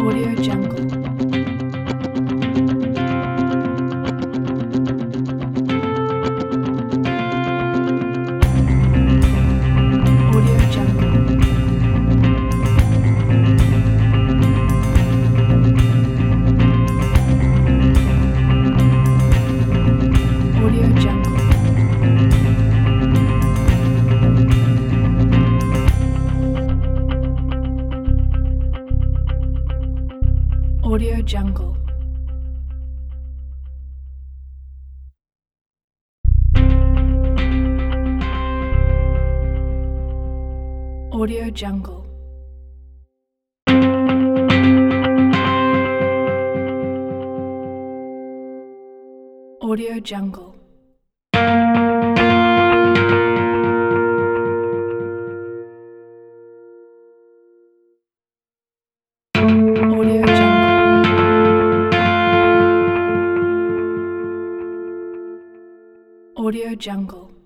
Audio Jungle. Audio Jungle. Audio Jungle. Audio Jungle. Audio Jungle. Audio Jungle. Audio Jungle. Audio Jungle.